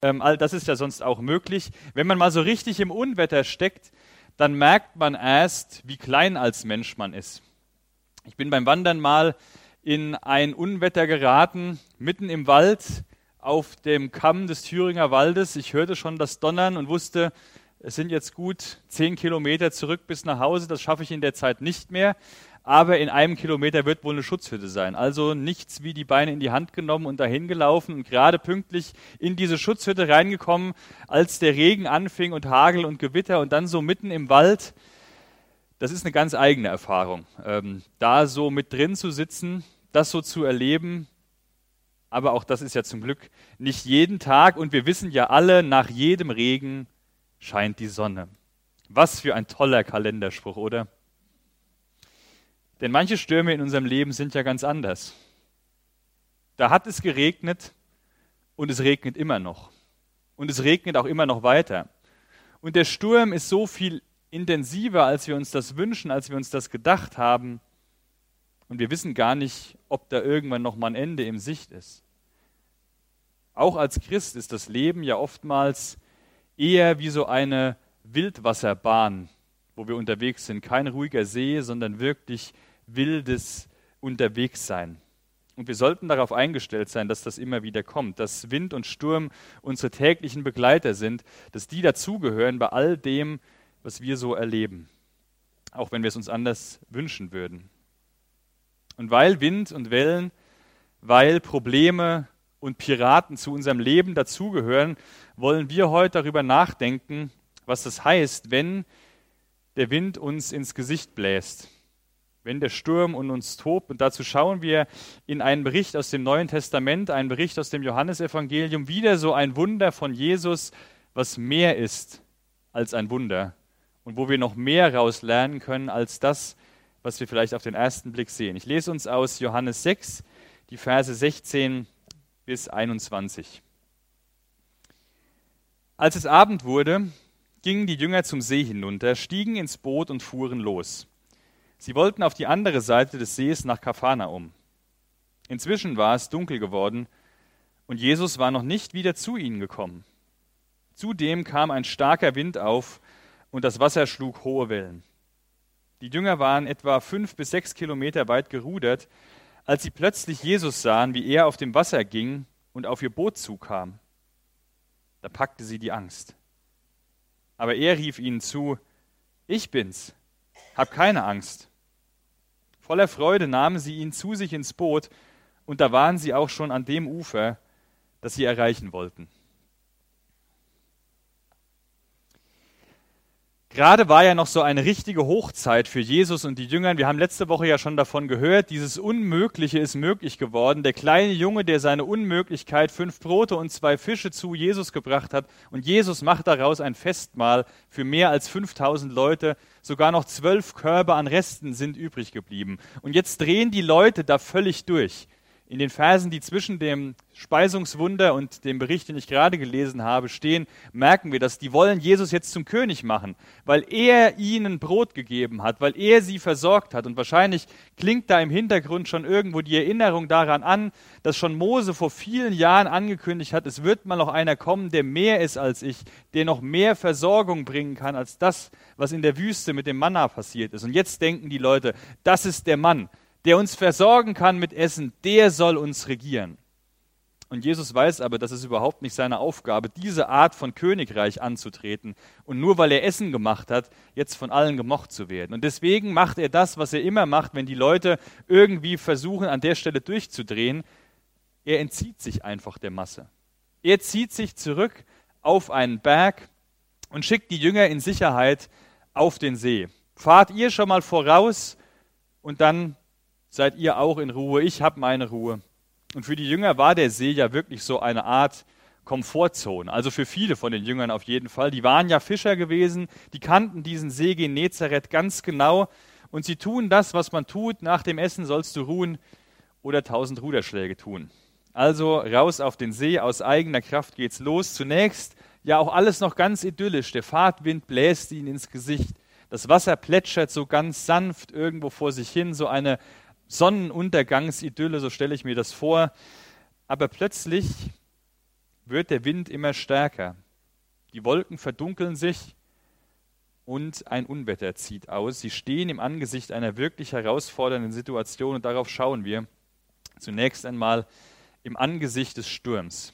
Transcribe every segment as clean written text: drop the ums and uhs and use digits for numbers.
All das ist ja sonst auch möglich. Wenn man mal so richtig im Unwetter steckt, dann merkt man erst, wie klein als Mensch man ist. Ich bin beim Wandern mal in ein Unwetter geraten, mitten im Wald, auf dem Kamm des Thüringer Waldes. Ich hörte schon das Donnern und wusste, es sind jetzt gut 10 Kilometer zurück bis nach Hause. Das schaffe ich in der Zeit nicht mehr. Aber in einem Kilometer wird wohl eine Schutzhütte sein. Also nichts wie die Beine in die Hand genommen und dahin gelaufen und gerade pünktlich in diese Schutzhütte reingekommen, als der Regen anfing und Hagel und Gewitter und dann so mitten im Wald. Das ist eine ganz eigene Erfahrung, da so mit drin zu sitzen, das so zu erleben. Aber auch das ist ja zum Glück nicht jeden Tag. Und wir wissen ja alle, nach jedem Regen scheint die Sonne. Was für ein toller Kalenderspruch, oder? Denn manche Stürme in unserem Leben sind ja ganz anders. Da hat es geregnet und es regnet immer noch. Und es regnet auch immer noch weiter. Und der Sturm ist so viel intensiver, als wir uns das wünschen, als wir uns das gedacht haben. Und wir wissen gar nicht, ob da irgendwann noch mal ein Ende in Sicht ist. Auch als Christ ist das Leben ja oftmals eher wie so eine Wildwasserbahn, wo wir unterwegs sind. Kein ruhiger See, sondern wirklich wildes Unterwegssein. Und wir sollten darauf eingestellt sein, dass das immer wieder kommt, dass Wind und Sturm unsere täglichen Begleiter sind, dass die dazugehören bei all dem, was wir so erleben, auch wenn wir es uns anders wünschen würden. Und weil Wind und Wellen, weil Probleme und Piraten zu unserem Leben dazugehören, wollen wir heute darüber nachdenken, was das heißt, wenn der Wind uns ins Gesicht bläst, wenn der Sturm um uns tobt. Und dazu schauen wir in einen Bericht aus dem Neuen Testament, einen Bericht aus dem Johannesevangelium, wieder so ein Wunder von Jesus, was mehr ist als ein Wunder und wo wir noch mehr raus lernen können als das, was wir vielleicht auf den ersten Blick sehen. Ich lese uns aus Johannes 6, die Verse 16 bis 21. Als es Abend wurde, gingen die Jünger zum See hinunter, stiegen ins Boot und fuhren los. Sie wollten auf die andere Seite des Sees nach Kapharnaum. Inzwischen war es dunkel geworden und Jesus war noch nicht wieder zu ihnen gekommen. Zudem kam ein starker Wind auf und das Wasser schlug hohe Wellen. Die Jünger waren etwa 5 bis 6 Kilometer weit gerudert, als sie plötzlich Jesus sahen, wie er auf dem Wasser ging und auf ihr Boot zukam. Da packte sie die Angst. Aber er rief ihnen zu: Ich bin's, hab keine Angst. Voller Freude nahmen sie ihn zu sich ins Boot, und da waren sie auch schon an dem Ufer, das sie erreichen wollten. Gerade war ja noch so eine richtige Hochzeit für Jesus und die Jünger. Wir haben letzte Woche ja schon davon gehört, dieses Unmögliche ist möglich geworden. Der kleine Junge, der seine Unmöglichkeit, 5 Brote und 2 Fische zu Jesus gebracht hat. Und Jesus macht daraus ein Festmahl für mehr als 5000 Leute. Sogar noch 12 Körbe an Resten sind übrig geblieben. Und jetzt drehen die Leute da völlig durch. In den Versen, die zwischen dem Speisungswunder und dem Bericht, den ich gerade gelesen habe, stehen, merken wir das. Die wollen Jesus jetzt zum König machen, weil er ihnen Brot gegeben hat, weil er sie versorgt hat. Und wahrscheinlich klingt da im Hintergrund schon irgendwo die Erinnerung daran an, dass schon Mose vor vielen Jahren angekündigt hat, es wird mal noch einer kommen, der mehr ist als ich, der noch mehr Versorgung bringen kann als das, was in der Wüste mit dem Manna passiert ist. Und jetzt denken die Leute, das ist der Mann, der uns versorgen kann mit Essen, der soll uns regieren. Und Jesus weiß aber, das ist überhaupt nicht seine Aufgabe, diese Art von Königreich anzutreten und nur weil er Essen gemacht hat, jetzt von allen gemocht zu werden. Und deswegen macht er das, was er immer macht, wenn die Leute irgendwie versuchen, an der Stelle durchzudrehen. Er entzieht sich einfach der Masse. Er zieht sich zurück auf einen Berg und schickt die Jünger in Sicherheit auf den See. Fahrt ihr schon mal voraus und dann seid ihr auch in Ruhe, ich habe meine Ruhe. Und für die Jünger war der See ja wirklich so eine Art Komfortzone. Also für viele von den Jüngern auf jeden Fall. Die waren ja Fischer gewesen, die kannten diesen See Genezareth ganz genau. Und sie tun das, was man tut, nach dem Essen sollst du ruhen oder 1000 Ruderschläge tun. Also raus auf den See, aus eigener Kraft geht's los. Zunächst ja auch alles noch ganz idyllisch. Der Fahrtwind bläst ihnen ins Gesicht. Das Wasser plätschert so ganz sanft irgendwo vor sich hin, so eine Sonnenuntergangsidylle, so stelle ich mir das vor. Aber plötzlich wird der Wind immer stärker. Die Wolken verdunkeln sich und ein Unwetter zieht aus. Sie stehen im Angesicht einer wirklich herausfordernden Situation und darauf schauen wir zunächst einmal im Angesicht des Sturms.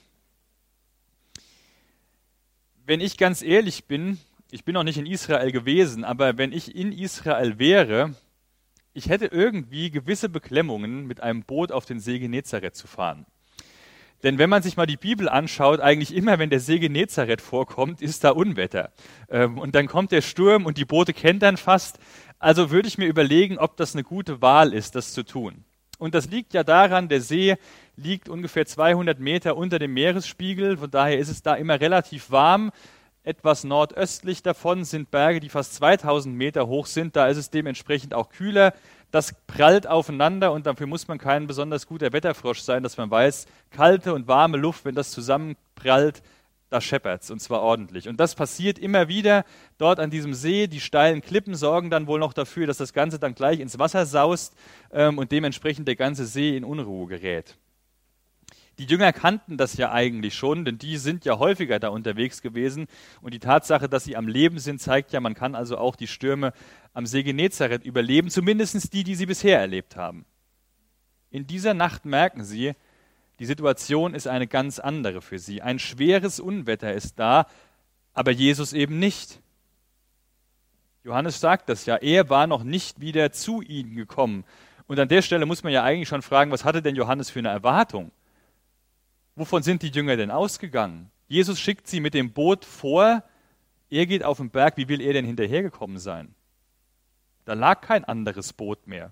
Wenn ich ganz ehrlich bin, ich bin noch nicht in Israel gewesen, aber wenn ich in Israel wäre, ich hätte irgendwie gewisse Beklemmungen, mit einem Boot auf den See Genezareth zu fahren. Denn wenn man sich mal die Bibel anschaut, eigentlich immer, wenn der See Genezareth vorkommt, ist da Unwetter. Und dann kommt der Sturm und die Boote kentern fast. Also würde ich mir überlegen, ob das eine gute Wahl ist, das zu tun. Und das liegt ja daran, der See liegt ungefähr 200 Meter unter dem Meeresspiegel. Von daher ist es da immer relativ warm. Etwas nordöstlich davon sind Berge, die fast 2000 Meter hoch sind. Da ist es dementsprechend auch kühler. Das prallt aufeinander und dafür muss man kein besonders guter Wetterfrosch sein, dass man weiß, kalte und warme Luft, wenn das zusammenprallt, da scheppert's und zwar ordentlich. Und das passiert immer wieder dort an diesem See. Die steilen Klippen sorgen dann wohl noch dafür, dass das Ganze dann gleich ins Wasser saust und dementsprechend der ganze See in Unruhe gerät. Die Jünger kannten das ja eigentlich schon, denn die sind ja häufiger da unterwegs gewesen. Und die Tatsache, dass sie am Leben sind, zeigt ja, man kann also auch die Stürme am See Genezareth überleben, zumindest die sie bisher erlebt haben. In dieser Nacht merken sie, die Situation ist eine ganz andere für sie. Ein schweres Unwetter ist da, aber Jesus eben nicht. Johannes sagt das ja, er war noch nicht wieder zu ihnen gekommen. Und an der Stelle muss man ja eigentlich schon fragen, was hatte denn Johannes für eine Erwartung? Wovon sind die Jünger denn ausgegangen? Jesus schickt sie mit dem Boot vor, er geht auf den Berg, wie will er denn hinterhergekommen sein? Da lag kein anderes Boot mehr.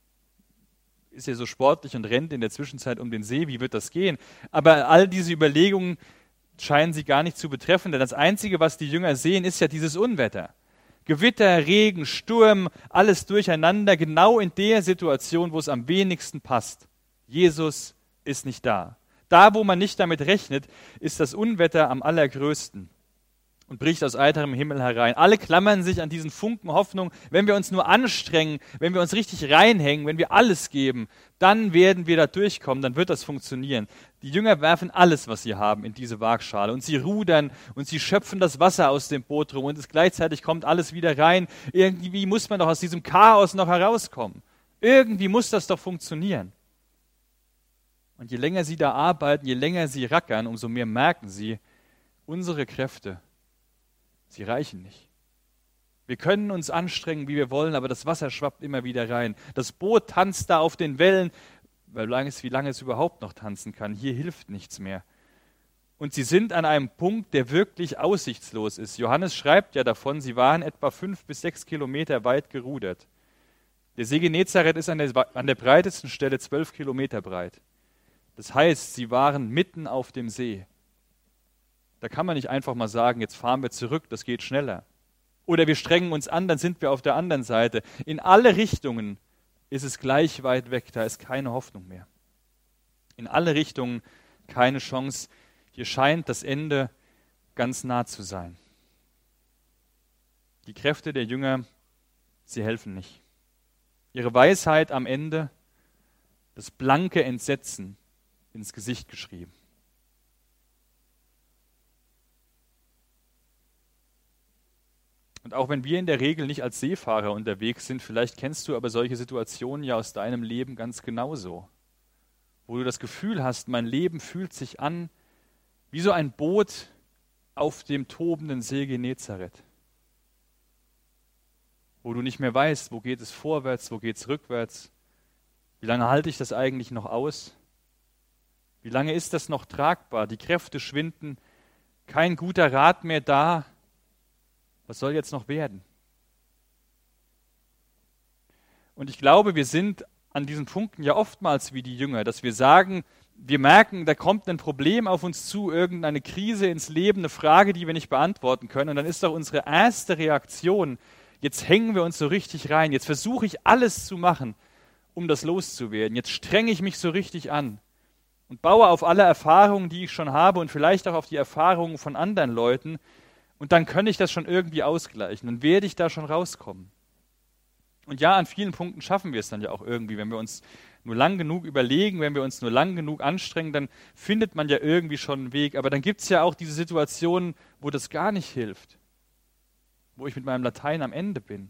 Ist er so sportlich und rennt in der Zwischenzeit um den See, wie wird das gehen? Aber all diese Überlegungen scheinen sie gar nicht zu betreffen, denn das Einzige, was die Jünger sehen, ist ja dieses Unwetter. Gewitter, Regen, Sturm, alles durcheinander, genau in der Situation, wo es am wenigsten passt. Jesus ist nicht da. Da, wo man nicht damit rechnet, ist das Unwetter am allergrößten und bricht aus heiterem Himmel herein. Alle klammern sich an diesen Funken Hoffnung. Wenn wir uns nur anstrengen, wenn wir uns richtig reinhängen, wenn wir alles geben, dann werden wir da durchkommen, dann wird das funktionieren. Die Jünger werfen alles, was sie haben, in diese Waagschale und sie rudern und sie schöpfen das Wasser aus dem Boot rum und gleichzeitig kommt alles wieder rein. Irgendwie muss man doch aus diesem Chaos noch herauskommen. Irgendwie muss das doch funktionieren. Und je länger sie da arbeiten, je länger sie rackern, umso mehr merken sie, unsere Kräfte, sie reichen nicht. Wir können uns anstrengen, wie wir wollen, aber das Wasser schwappt immer wieder rein. Das Boot tanzt da auf den Wellen, wie lange es überhaupt noch tanzen kann. Hier hilft nichts mehr. Und sie sind an einem Punkt, der wirklich aussichtslos ist. Johannes schreibt ja davon, sie waren etwa 5 bis 6 Kilometer weit gerudert. Der See Genezareth ist an der breitesten Stelle 12 Kilometer breit. Das heißt, sie waren mitten auf dem See. Da kann man nicht einfach mal sagen, jetzt fahren wir zurück, das geht schneller. Oder wir strengen uns an, dann sind wir auf der anderen Seite. In alle Richtungen ist es gleich weit weg, da ist keine Hoffnung mehr. In alle Richtungen keine Chance. Hier scheint das Ende ganz nah zu sein. Die Kräfte der Jünger, sie helfen nicht. Ihre Weisheit am Ende, das blanke Entsetzen, ins Gesicht geschrieben. Und auch wenn wir in der Regel nicht als Seefahrer unterwegs sind, vielleicht kennst du aber solche Situationen ja aus deinem Leben ganz genauso, wo du das Gefühl hast, mein Leben fühlt sich an wie so ein Boot auf dem tobenden See Genezareth, wo du nicht mehr weißt, wo geht es vorwärts, wo geht es rückwärts, wie lange halte ich das eigentlich noch aus? Wie lange ist das noch tragbar? Die Kräfte schwinden, kein guter Rat mehr da. Was soll jetzt noch werden? Und ich glaube, wir sind an diesen Punkten ja oftmals wie die Jünger, dass wir sagen, wir merken, da kommt ein Problem auf uns zu, irgendeine Krise ins Leben, eine Frage, die wir nicht beantworten können. Und dann ist doch unsere erste Reaktion, jetzt hängen wir uns so richtig rein, jetzt versuche ich alles zu machen, um das loszuwerden. Jetzt strenge ich mich so richtig an. Und baue auf alle Erfahrungen, die ich schon habe und vielleicht auch auf die Erfahrungen von anderen Leuten. Und dann kann ich das schon irgendwie ausgleichen. Dann werde ich da schon rauskommen. Und ja, an vielen Punkten schaffen wir es dann ja auch irgendwie. Wenn wir uns nur lang genug überlegen, wenn wir uns nur lang genug anstrengen, dann findet man ja irgendwie schon einen Weg. Aber dann gibt es ja auch diese Situationen, wo das gar nicht hilft. Wo ich mit meinem Latein am Ende bin.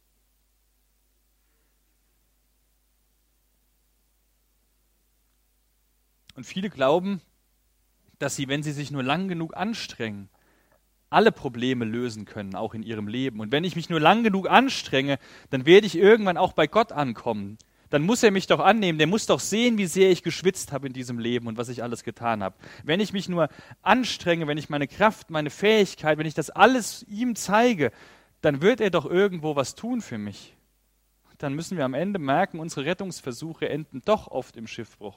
Und viele glauben, dass sie, wenn sie sich nur lang genug anstrengen, alle Probleme lösen können, auch in ihrem Leben. Und wenn ich mich nur lang genug anstrenge, dann werde ich irgendwann auch bei Gott ankommen. Dann muss er mich doch annehmen, der muss doch sehen, wie sehr ich geschwitzt habe in diesem Leben und was ich alles getan habe. Wenn ich mich nur anstrenge, wenn ich meine Kraft, meine Fähigkeit, wenn ich das alles ihm zeige, dann wird er doch irgendwo was tun für mich. Dann müssen wir am Ende merken, unsere Rettungsversuche enden doch oft im Schiffbruch.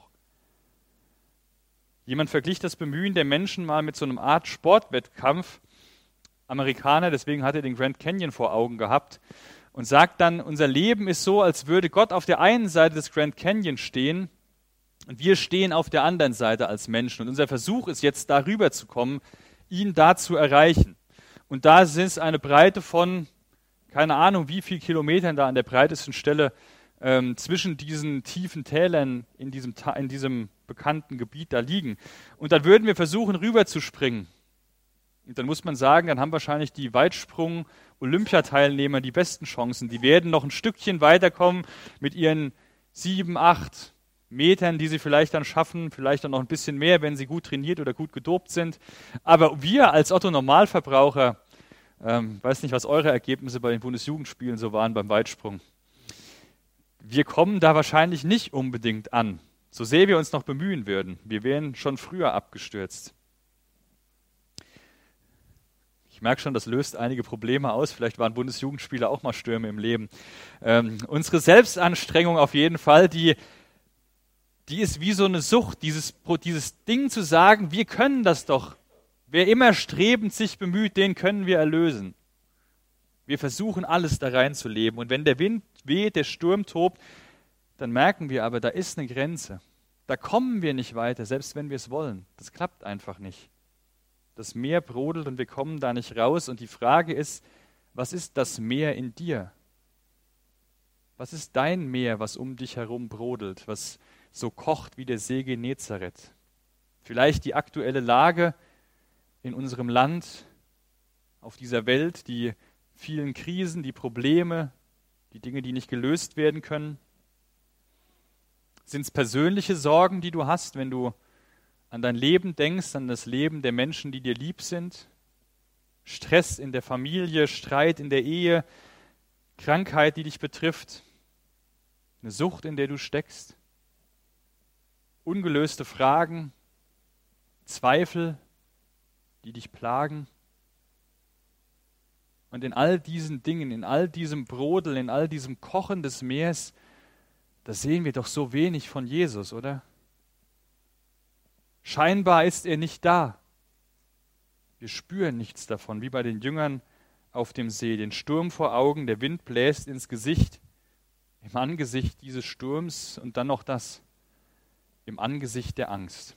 Jemand verglich das Bemühen der Menschen mal mit so einer Art Sportwettkampf. Amerikaner, deswegen hat er den Grand Canyon vor Augen gehabt und sagt dann, unser Leben ist so, als würde Gott auf der einen Seite des Grand Canyon stehen und wir stehen auf der anderen Seite als Menschen. Und unser Versuch ist jetzt, darüber zu kommen, ihn da zu erreichen. Und da ist es eine Breite von, keine Ahnung, wie viel Kilometern da an der breitesten Stelle zwischen diesen tiefen Tälern in diesem bekannten Gebiet da liegen. Und dann würden wir versuchen, rüber zu springen. Und dann muss man sagen, dann haben wahrscheinlich die Weitsprung-Olympiateilnehmer die besten Chancen. Die werden noch ein Stückchen weiterkommen mit ihren 7, 8 Metern, die sie vielleicht dann schaffen, vielleicht dann noch ein bisschen mehr, wenn sie gut trainiert oder gut gedopt sind. Aber wir als Otto-Normalverbraucher, weiß nicht, was eure Ergebnisse bei den Bundesjugendspielen so waren beim Weitsprung. Wir kommen da wahrscheinlich nicht unbedingt an, so sehr wir uns noch bemühen würden. Wir wären schon früher abgestürzt. Ich merke schon, das löst einige Probleme aus. Vielleicht waren Bundesjugendspiele auch mal Stürme im Leben. Unsere Selbstanstrengung auf jeden Fall, die ist wie so eine Sucht, dieses Ding zu sagen, wir können das doch. Wer immer strebend sich bemüht, den können wir erlösen. Wir versuchen alles da reinzuleben. Und wenn der Wind weht, der Sturm tobt, dann merken wir aber, da ist eine Grenze. Da kommen wir nicht weiter, selbst wenn wir es wollen. Das klappt einfach nicht. Das Meer brodelt und wir kommen da nicht raus. Und die Frage ist, was ist das Meer in dir? Was ist dein Meer, was um dich herum brodelt, was so kocht wie der See Genezareth? Vielleicht die aktuelle Lage in unserem Land, auf dieser Welt, die vielen Krisen, die Probleme, die Dinge, die nicht gelöst werden können. Sind es persönliche Sorgen, die du hast, wenn du an dein Leben denkst, an das Leben der Menschen, die dir lieb sind? Stress in der Familie, Streit in der Ehe, Krankheit, die dich betrifft, eine Sucht, in der du steckst, ungelöste Fragen, Zweifel, die dich plagen. Und in all diesen Dingen, in all diesem Brodeln, in all diesem Kochen des Meeres, da sehen wir doch so wenig von Jesus, oder? Scheinbar ist er nicht da. Wir spüren nichts davon, wie bei den Jüngern auf dem See. Den Sturm vor Augen, der Wind bläst ins Gesicht, im Angesicht dieses Sturms und dann noch das, im Angesicht der Angst.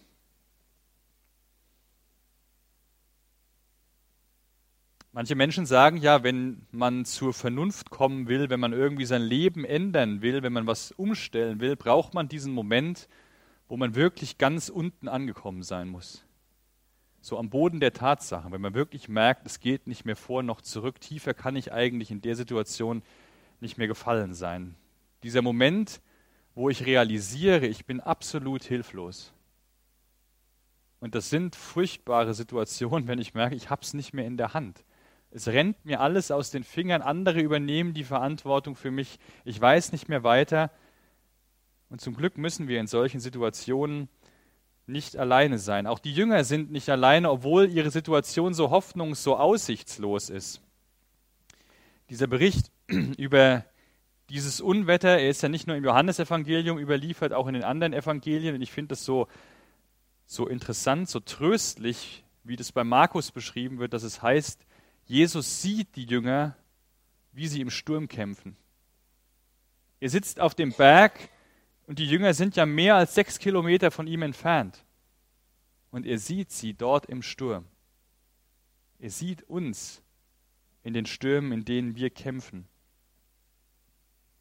Manche Menschen sagen ja, wenn man zur Vernunft kommen will, wenn man irgendwie sein Leben ändern will, wenn man was umstellen will, braucht man diesen Moment, wo man wirklich ganz unten angekommen sein muss. So am Boden der Tatsachen, wenn man wirklich merkt, es geht nicht mehr vor noch zurück, tiefer kann ich eigentlich in der Situation nicht mehr gefallen sein. Dieser Moment, wo ich realisiere, ich bin absolut hilflos. Und das sind furchtbare Situationen, wenn ich merke, ich habe es nicht mehr in der Hand. Es rennt mir alles aus den Fingern, andere übernehmen die Verantwortung für mich, ich weiß nicht mehr weiter. Und zum Glück müssen wir in solchen Situationen nicht alleine sein. Auch die Jünger sind nicht alleine, obwohl ihre Situation so so aussichtslos ist. Dieser Bericht über dieses Unwetter, er ist ja nicht nur im Johannesevangelium überliefert, auch in den anderen Evangelien. Und ich finde das so interessant, so tröstlich, wie das bei Markus beschrieben wird, dass es heißt, Jesus sieht die Jünger, wie sie im Sturm kämpfen. Er sitzt auf dem Berg und die Jünger sind ja mehr als 6 Kilometer von ihm entfernt. Und er sieht sie dort im Sturm. Er sieht uns in den Stürmen, in denen wir kämpfen.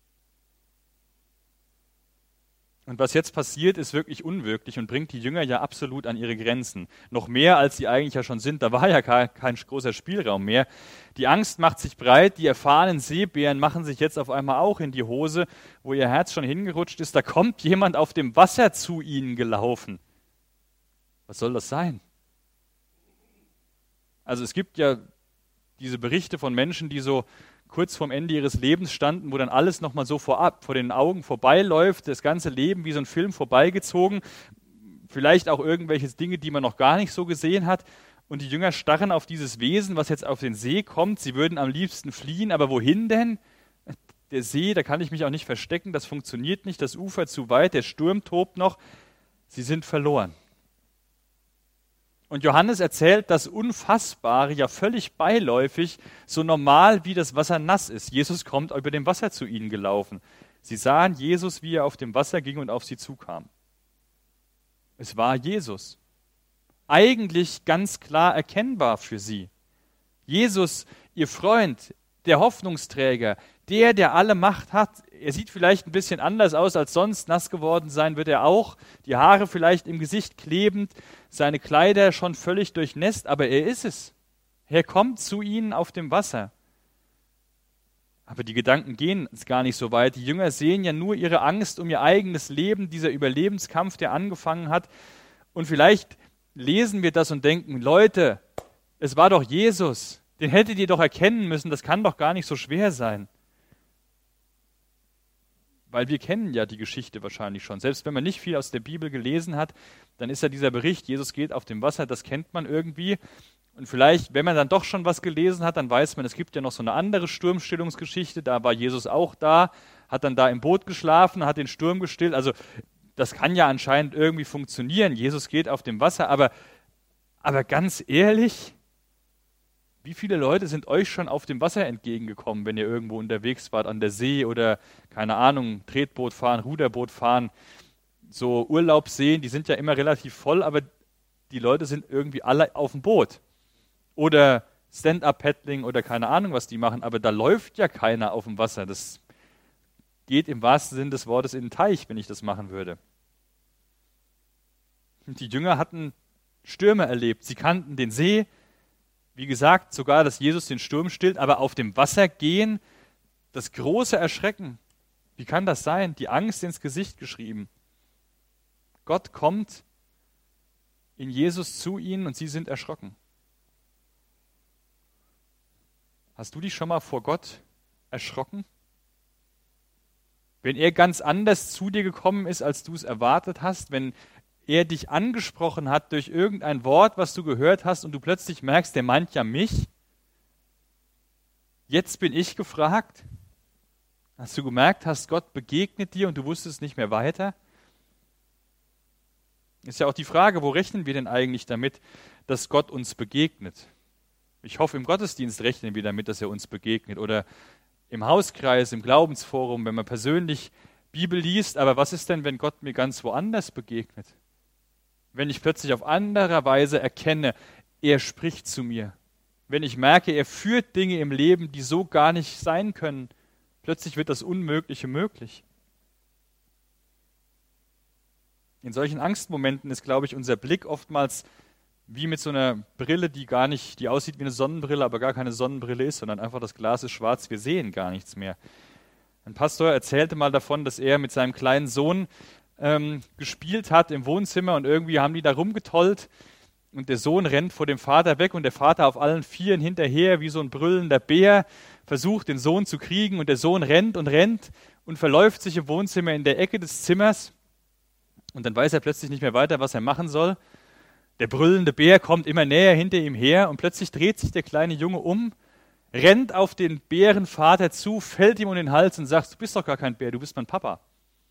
Und was jetzt passiert, ist wirklich unwirklich und bringt die Jünger ja absolut an ihre Grenzen. Noch mehr, als sie eigentlich ja schon sind. Da war ja kein großer Spielraum mehr. Die Angst macht sich breit. Die erfahrenen Seebären machen sich jetzt auf einmal auch in die Hose, wo ihr Herz schon hingerutscht ist. Da kommt jemand auf dem Wasser zu ihnen gelaufen. Was soll das sein? Also es gibt ja diese Berichte von Menschen, die so kurz vorm Ende ihres Lebens standen, wo dann alles nochmal so vor den Augen vorbeiläuft, das ganze Leben wie so ein Film vorbeigezogen, vielleicht auch irgendwelche Dinge, die man noch gar nicht so gesehen hat. Und die Jünger starren auf dieses Wesen, was jetzt auf den See kommt. Sie würden am liebsten fliehen, aber wohin denn? Der See, da kann ich mich auch nicht verstecken, das funktioniert nicht, das Ufer zu weit, der Sturm tobt noch. Sie sind verloren. Und Johannes erzählt das Unfassbare ja völlig beiläufig, so normal wie das Wasser nass ist. Jesus kommt über dem Wasser zu ihnen gelaufen. Sie sahen Jesus, wie er auf dem Wasser ging und auf sie zukam. Es war Jesus. Eigentlich ganz klar erkennbar für sie. Jesus, ihr Freund, der Hoffnungsträger, der alle Macht hat. Er sieht vielleicht ein bisschen anders aus als sonst, nass geworden sein wird er auch, die Haare vielleicht im Gesicht klebend, seine Kleider schon völlig durchnässt, aber er ist es. Er kommt zu ihnen auf dem Wasser. Aber die Gedanken gehen gar nicht so weit. Die Jünger sehen ja nur ihre Angst um ihr eigenes Leben, dieser Überlebenskampf, der angefangen hat. Und vielleicht lesen wir das und denken, Leute, es war doch Jesus, den hättet ihr doch erkennen müssen, das kann doch gar nicht so schwer sein. Weil wir kennen ja die Geschichte wahrscheinlich schon. Selbst wenn man nicht viel aus der Bibel gelesen hat, dann ist ja dieser Bericht, Jesus geht auf dem Wasser, das kennt man irgendwie. Und vielleicht, wenn man dann doch schon was gelesen hat, dann weiß man, es gibt ja noch so eine andere Sturmstillungsgeschichte, da war Jesus auch da, hat dann da im Boot geschlafen, hat den Sturm gestillt. Also das kann ja anscheinend irgendwie funktionieren. Jesus geht auf dem Wasser, aber ganz ehrlich, wie viele Leute sind euch schon auf dem Wasser entgegengekommen, wenn ihr irgendwo unterwegs wart, an der See oder, keine Ahnung, Tretboot fahren, Ruderboot fahren, so Urlaubsseen, die sind ja immer relativ voll, aber die Leute sind irgendwie alle auf dem Boot. Oder Stand-up-Paddling oder keine Ahnung, was die machen, aber da läuft ja keiner auf dem Wasser. Das geht im wahrsten Sinne des Wortes in den Teich, wenn ich das machen würde. Und die Jünger hatten Stürme erlebt, sie kannten den See, wie gesagt, sogar, dass Jesus den Sturm stillt, aber auf dem Wasser gehen, das große Erschrecken. Wie kann das sein? Die Angst ins Gesicht geschrieben. Gott kommt in Jesus zu ihnen und sie sind erschrocken. Hast du dich schon mal vor Gott erschrocken? Wenn er ganz anders zu dir gekommen ist, als du es erwartet hast, wenn er dich angesprochen hat durch irgendein Wort, was du gehört hast und du plötzlich merkst, der meint ja mich. Jetzt bin ich gefragt. Hast du gemerkt, hast Gott begegnet dir und du wusstest nicht mehr weiter? Ist ja auch die Frage, wo rechnen wir denn eigentlich damit, dass Gott uns begegnet? Ich hoffe, im Gottesdienst rechnen wir damit, dass er uns begegnet. Oder im Hauskreis, im Glaubensforum, wenn man persönlich Bibel liest. Aber was ist denn, wenn Gott mir ganz woanders begegnet? Wenn ich plötzlich auf andere Weise erkenne, er spricht zu mir. Wenn ich merke, er führt Dinge im Leben, die so gar nicht sein können. Plötzlich wird das Unmögliche möglich. In solchen Angstmomenten ist, glaube ich, unser Blick oftmals wie mit so einer Brille, die aussieht wie eine Sonnenbrille, aber gar keine Sonnenbrille ist, sondern einfach das Glas ist schwarz, wir sehen gar nichts mehr. Ein Pastor erzählte mal davon, dass er mit seinem kleinen Sohn gespielt hat im Wohnzimmer und irgendwie haben die da rumgetollt und der Sohn rennt vor dem Vater weg und der Vater auf allen Vieren hinterher wie so ein brüllender Bär, versucht den Sohn zu kriegen und der Sohn rennt und verläuft sich im Wohnzimmer in der Ecke des Zimmers und dann weiß er plötzlich nicht mehr weiter, was er machen soll. Der brüllende Bär kommt immer näher hinter ihm her und plötzlich dreht sich der kleine Junge um, rennt auf den Bärenvater zu, fällt ihm um den Hals und sagt, du bist doch gar kein Bär, du bist mein Papa.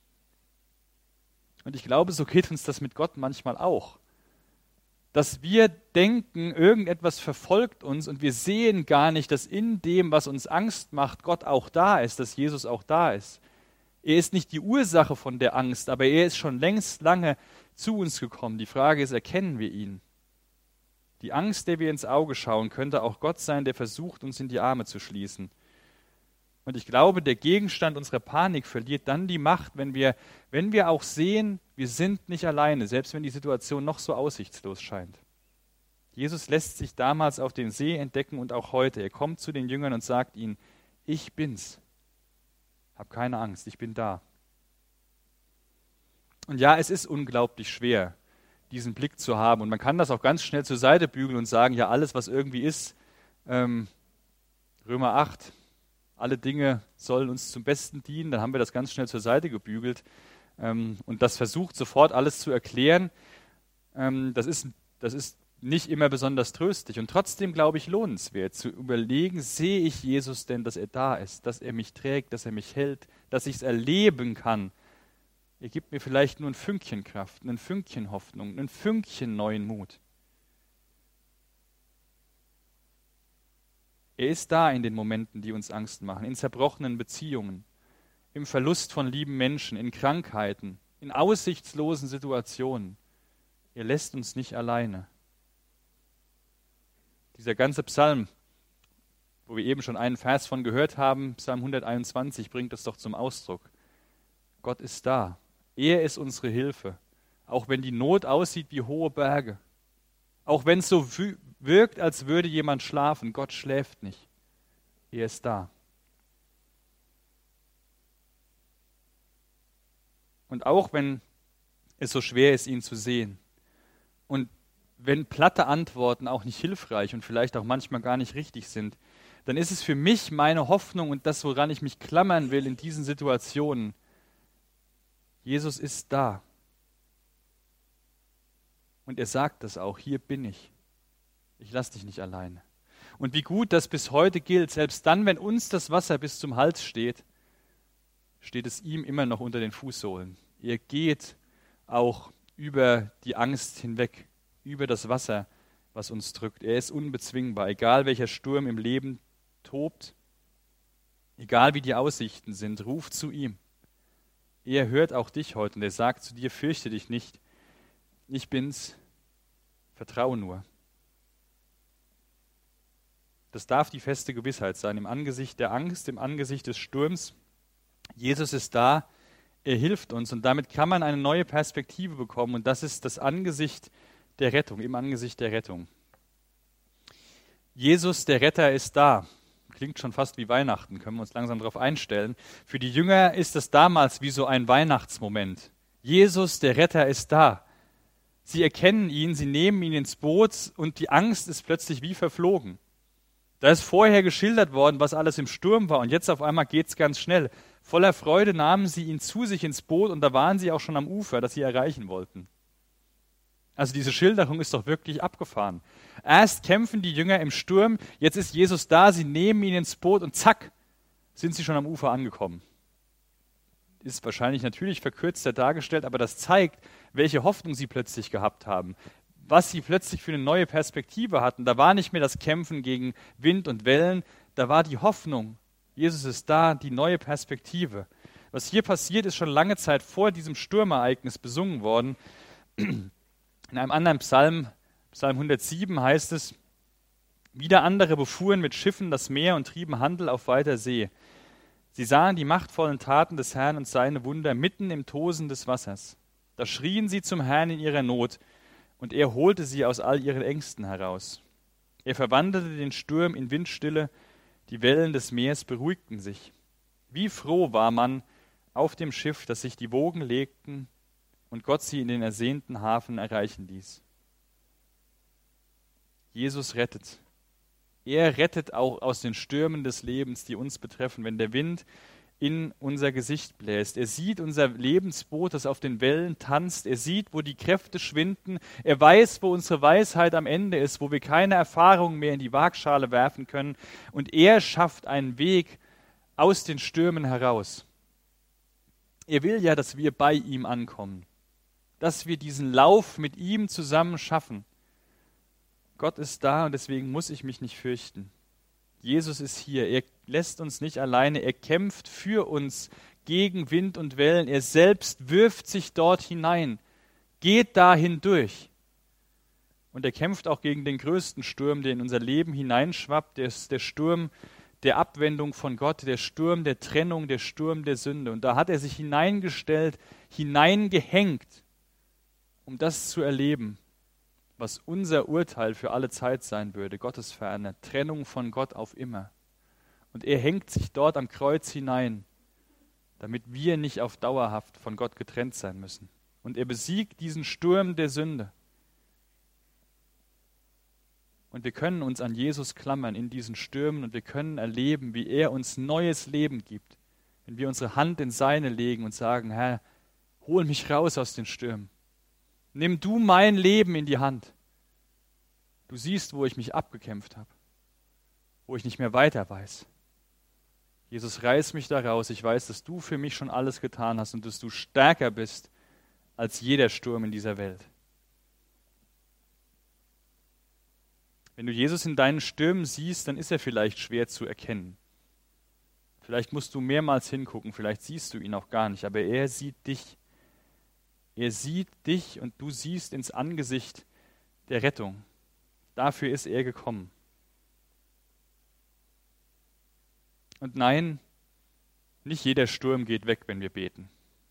Und ich glaube, so geht uns das mit Gott manchmal auch. Dass wir denken, irgendetwas verfolgt uns und wir sehen gar nicht, dass in dem, was uns Angst macht, Gott auch da ist, dass Jesus auch da ist. Er ist nicht die Ursache von der Angst, aber er ist schon längst lange zu uns gekommen. Die Frage ist, erkennen wir ihn? Die Angst, der wir ins Auge schauen, könnte auch Gott sein, der versucht, uns in die Arme zu schließen. Und ich glaube, der Gegenstand unserer Panik verliert dann die Macht, wenn wir auch sehen, wir sind nicht alleine, selbst wenn die Situation noch so aussichtslos scheint. Jesus lässt sich damals auf dem See entdecken und auch heute. Er kommt zu den Jüngern und sagt ihnen, ich bin's. Hab keine Angst, ich bin da. Und ja, es ist unglaublich schwer, diesen Blick zu haben. Und man kann das auch ganz schnell zur Seite bügeln und sagen, ja, alles, was irgendwie ist, Römer 8, alle Dinge sollen uns zum Besten dienen. Dann haben wir das ganz schnell zur Seite gebügelt und das versucht sofort alles zu erklären. Das ist nicht immer besonders tröstlich. Und trotzdem, glaube ich, lohnenswert zu überlegen, sehe ich Jesus denn, dass er da ist, dass er mich trägt, dass er mich hält, dass ich es erleben kann. Er gibt mir vielleicht nur ein Fünkchen Kraft, ein Fünkchen Hoffnung, ein Fünkchen neuen Mut. Er ist da in den Momenten, die uns Angst machen, in zerbrochenen Beziehungen, im Verlust von lieben Menschen, in Krankheiten, in aussichtslosen Situationen. Er lässt uns nicht alleine. Dieser ganze Psalm, wo wir eben schon einen Vers von gehört haben, Psalm 121, bringt das doch zum Ausdruck. Gott ist da. Er ist unsere Hilfe. Auch wenn die Not aussieht wie hohe Berge. Auch wenn es so wirkt, als würde jemand schlafen. Gott schläft nicht. Er ist da. Und auch wenn es so schwer ist, ihn zu sehen. Und wenn platte Antworten auch nicht hilfreich und vielleicht auch manchmal gar nicht richtig sind, dann ist es für mich meine Hoffnung und das, woran ich mich klammern will in diesen Situationen. Jesus ist da. Und er sagt das auch, hier bin ich. Ich lasse dich nicht alleine. Und wie gut das bis heute gilt, selbst dann, wenn uns das Wasser bis zum Hals steht, steht es ihm immer noch unter den Fußsohlen. Er geht auch über die Angst hinweg, über das Wasser, was uns drückt. Er ist unbezwingbar, egal welcher Sturm im Leben tobt, egal wie die Aussichten sind, ruf zu ihm. Er hört auch dich heute und er sagt zu dir, fürchte dich nicht, ich bin's, vertraue nur. Das darf die feste Gewissheit sein, im Angesicht der Angst, im Angesicht des Sturms. Jesus ist da, er hilft uns und damit kann man eine neue Perspektive bekommen und das ist das Angesicht der Rettung, im Angesicht der Rettung. Jesus, der Retter, ist da. Klingt schon fast wie Weihnachten, können wir uns langsam darauf einstellen. Für die Jünger ist es damals wie so ein Weihnachtsmoment. Jesus, der Retter, ist da. Sie erkennen ihn, sie nehmen ihn ins Boot und die Angst ist plötzlich wie verflogen. Da ist vorher geschildert worden, was alles im Sturm war und jetzt auf einmal geht es ganz schnell. Voller Freude nahmen sie ihn zu sich ins Boot und da waren sie auch schon am Ufer, das sie erreichen wollten. Also diese Schilderung ist doch wirklich abgefahren. Erst kämpfen die Jünger im Sturm, jetzt ist Jesus da, sie nehmen ihn ins Boot und zack, sind sie schon am Ufer angekommen. Ist wahrscheinlich natürlich verkürzter dargestellt, aber das zeigt, welche Hoffnung sie plötzlich gehabt haben. Was sie plötzlich für eine neue Perspektive hatten. Da war nicht mehr das Kämpfen gegen Wind und Wellen, da war die Hoffnung. Jesus ist da, die neue Perspektive. Was hier passiert, ist schon lange Zeit vor diesem Sturmereignis besungen worden. In einem anderen Psalm, Psalm 107, heißt es, wieder andere befuhren mit Schiffen das Meer und trieben Handel auf weiter See. Sie sahen die machtvollen Taten des Herrn und seine Wunder mitten im Tosen des Wassers. Da schrien sie zum Herrn in ihrer Not, und er holte sie aus all ihren Ängsten heraus. Er verwandelte den Sturm in Windstille, die Wellen des Meeres beruhigten sich. Wie froh war man auf dem Schiff, dass sich die Wogen legten und Gott sie in den ersehnten Hafen erreichen ließ. Jesus rettet. Er rettet auch aus den Stürmen des Lebens, die uns betreffen, wenn der Wind in unser Gesicht bläst. Er sieht unser Lebensboot, das auf den Wellen tanzt. Er sieht, wo die Kräfte schwinden. Er weiß, wo unsere Weisheit am Ende ist, wo wir keine Erfahrung mehr in die Waagschale werfen können. Und er schafft einen Weg aus den Stürmen heraus. Er will ja, dass wir bei ihm ankommen, dass wir diesen Lauf mit ihm zusammen schaffen. Gott ist da und deswegen muss ich mich nicht fürchten. Jesus ist hier, er lässt uns nicht alleine, er kämpft für uns gegen Wind und Wellen, er selbst wirft sich dort hinein, geht da hindurch. Und er kämpft auch gegen den größten Sturm, der in unser Leben hineinschwappt, der ist der Sturm der Abwendung von Gott, der Sturm der Trennung, der Sturm der Sünde. Und da hat er sich hineingestellt, hineingehängt, um das zu erleben, was unser Urteil für alle Zeit sein würde, Gottesferne, Trennung von Gott auf immer. Und er hängt sich dort am Kreuz hinein, damit wir nicht auf dauerhaft von Gott getrennt sein müssen. Und er besiegt diesen Sturm der Sünde. Und wir können uns an Jesus klammern in diesen Stürmen und wir können erleben, wie er uns neues Leben gibt. Wenn wir unsere Hand in seine legen und sagen, Herr, hol mich raus aus den Stürmen. Nimm du mein Leben in die Hand. Du siehst, wo ich mich abgekämpft habe, wo ich nicht mehr weiter weiß. Jesus, reiß mich da raus. Ich weiß, dass du für mich schon alles getan hast und dass du stärker bist als jeder Sturm in dieser Welt. Wenn du Jesus in deinen Stürmen siehst, dann ist er vielleicht schwer zu erkennen. Vielleicht musst du mehrmals hingucken, vielleicht siehst du ihn auch gar nicht, aber er sieht dich. Er sieht dich und du siehst ins Angesicht der Rettung. Dafür ist er gekommen. Und nein, nicht jeder Sturm geht weg, wenn wir beten.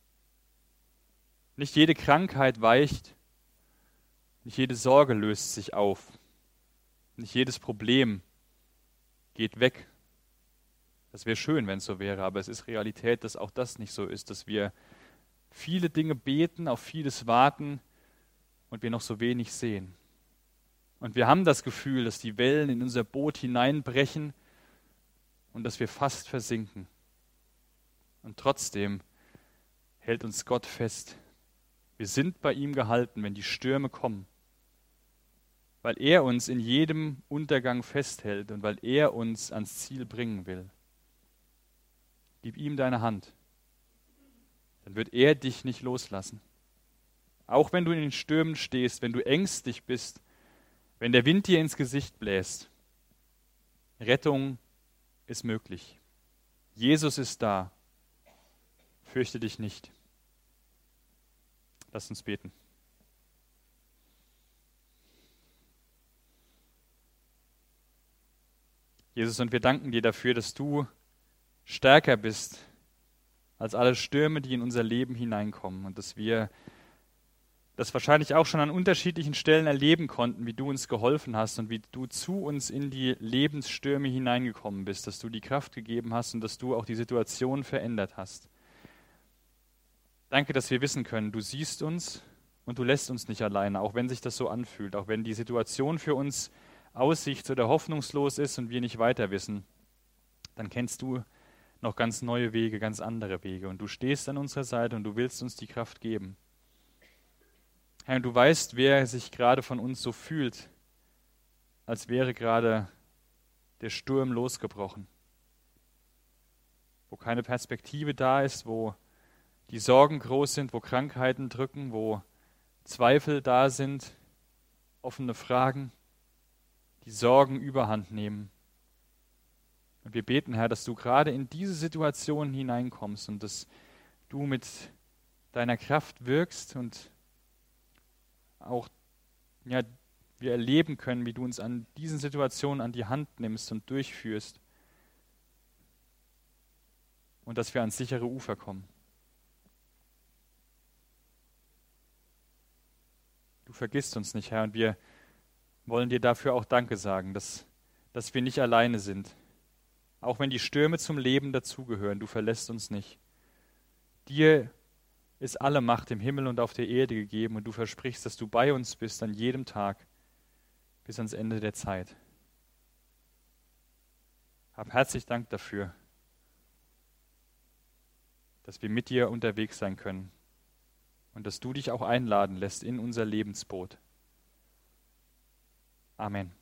Nicht jede Krankheit weicht, nicht jede Sorge löst sich auf. Nicht jedes Problem geht weg. Das wäre schön, wenn es so wäre, aber es ist Realität, dass auch das nicht so ist, dass wir viele Dinge beten, auf vieles warten und wir noch so wenig sehen. Und wir haben das Gefühl, dass die Wellen in unser Boot hineinbrechen und dass wir fast versinken. Und trotzdem hält uns Gott fest. Wir sind bei ihm gehalten, wenn die Stürme kommen. Weil er uns in jedem Untergang festhält und weil er uns ans Ziel bringen will. Gib ihm deine Hand, dann wird er dich nicht loslassen. Auch wenn du in den Stürmen stehst, wenn du ängstlich bist, wenn der Wind dir ins Gesicht bläst. Rettung ist möglich. Jesus ist da. Fürchte dich nicht. Lass uns beten. Jesus, und wir danken dir dafür, dass du stärker bist als alle Stürme, die in unser Leben hineinkommen und dass wir das wahrscheinlich auch schon an unterschiedlichen Stellen erleben konnten, wie du uns geholfen hast und wie du zu uns in die Lebensstürme hineingekommen bist, dass du die Kraft gegeben hast und dass du auch die Situation verändert hast. Danke, dass wir wissen können, du siehst uns und du lässt uns nicht alleine, auch wenn sich das so anfühlt, auch wenn die Situation für uns aussichts- oder hoffnungslos ist und wir nicht weiter wissen, dann kennst du noch ganz neue Wege, ganz andere Wege und du stehst an unserer Seite und du willst uns die Kraft geben. Herr, du weißt, wer sich gerade von uns so fühlt, als wäre gerade der Sturm losgebrochen, wo keine Perspektive da ist, wo die Sorgen groß sind, wo Krankheiten drücken, wo Zweifel da sind, offene Fragen, die Sorgen überhand nehmen. Und wir beten, Herr, dass du gerade in diese Situation hineinkommst und dass du mit deiner Kraft wirkst und auch wir erleben können, wie du uns an diesen Situationen an die Hand nimmst und durchführst und dass wir ans sichere Ufer kommen. Du vergisst uns nicht, Herr, und wir wollen dir dafür auch Danke sagen, dass wir nicht alleine sind. Auch wenn die Stürme zum Leben dazugehören, du verlässt uns nicht. Dir ist alle Macht im Himmel und auf der Erde gegeben und du versprichst, dass du bei uns bist an jedem Tag bis ans Ende der Zeit. Hab herzlich Dank dafür, dass wir mit dir unterwegs sein können und dass du dich auch einladen lässt in unser Lebensboot. Amen.